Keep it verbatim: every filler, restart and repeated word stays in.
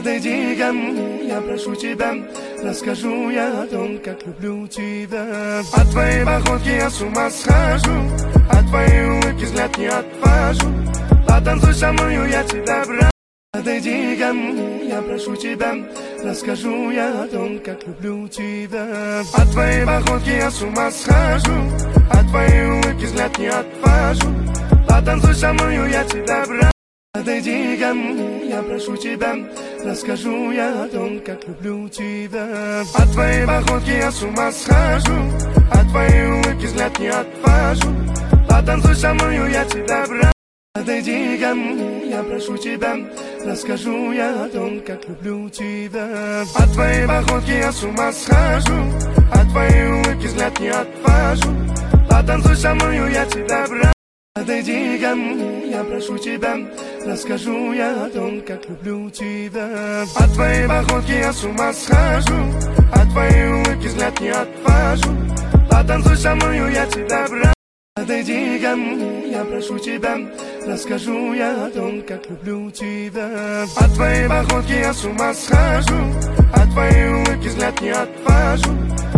Подойди ко мне, я прошу тебя, расскажу я о том, как люблю тебя. От твоей походки я с ума схожу, от твоей улыбки взгляд не отвожу. Потанцуй со мною, я тебя прошу. Подойди ко мне, я прошу тебя, расскажу я о том, как люблю тебя. От твоей походки я с ума схожу, от твоей улыбки взгляд не отвожу. Потанцуй со мною, я тебя прошу. Подойди ко мне, я прошу тебя, расскажу я о том, как люблю тебя. От твоей походки я с ума схожу, от твоей улыбки взгляд не отвожу. Потанцуй со мною, я тебя прошу. Подойди ко мне, я прошу тебя, расскажу я о том, как люблю тебя. От твоей походки я с ума схожу, от твоей улыбки взгляд не отвожу. Потанцуй со мною, я тебя прошу. Подойди ко мне, я прошу тебя, расскажу я о том, как люблю тебя. От твоей походки я с ума схожу, от твоей улыбки взгляд не отвожу. Потанцуй со мною, я тебя прошу. Подойди ко мне, я прошу тебя, расскажу я о том, как люблю тебя. От твоей походки я с ума схожу, от твоей улыбки взгляд не отвожу.